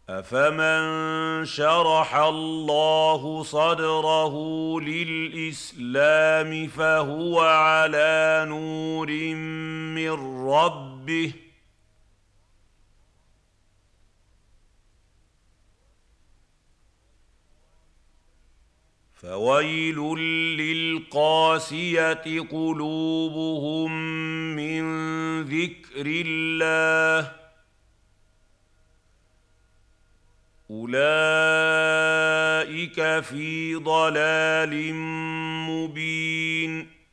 أفمن شرح الله صدره للإسلام فهو على نور من ربه فويل للقاسية قلوبهم من ذكر الله أولئك في ضلال مبين